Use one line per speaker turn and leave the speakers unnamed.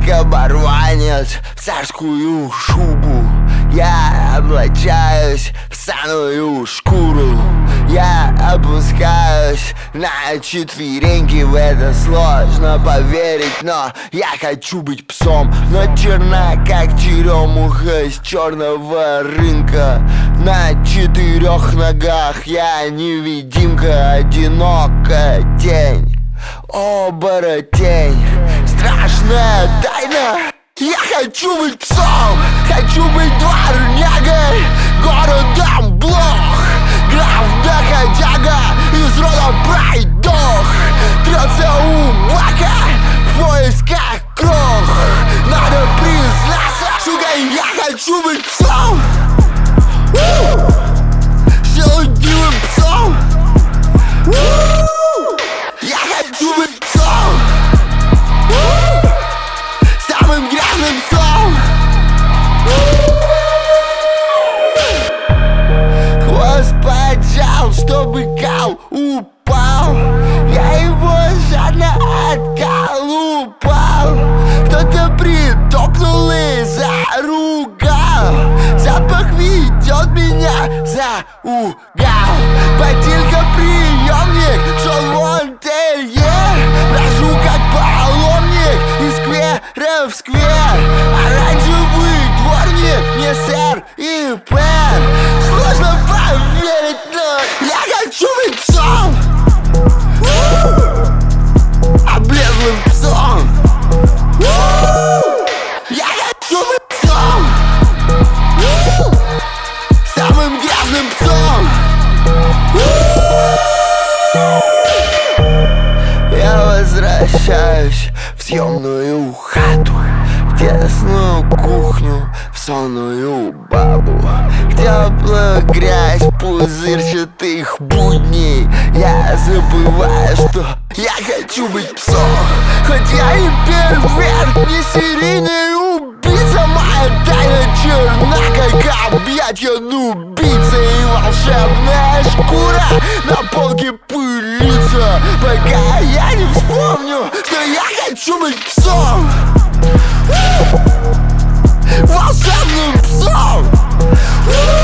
оборванец в царскую шубу. Я облачаюсь в самую шкуру. Я опускаюсь на четвереньки. В это сложно поверить, но я хочу быть псом. Но черна, как черемуха из черного рынка. На 4 ногах я невидимка, одинокая тень, оборотень, страшная тайна. Я хочу быть псом, хочу быть дворнягой, городом блох, граф доходяга, из рода пройдох, трется у бака в поисках крох. Надо признаться, сука, я хочу быть псом, силудивым псом. Я хочу быть псом, самым грязным псом. Хвост поджал, чтобы кал упал. Я его жадно отколупал. Кто-то притопнул и заругал. Запах ведет меня за угол. Ботинка приемник, шел вон терьер. Брожу как паломник из сквера в сквер. Оранжевый дворник, не сэр и пэр. Сложно поверить, но я хочу быть псом, облезлым псом. Я хочу быть псом, самым грязным псом. Я возвращаюсь в съемную хату, в тесную кухню, в сонную бабу, к теплой грязь пузырчатых будней. Я забываю, что я хочу быть псом. Хоть я и перверт, не серийный убийца, моя тайна черна, как объятья нубийца. И волшебная шкура на полке пылится, пока я не вспомню, что я хочу быть псом, волшебным псом.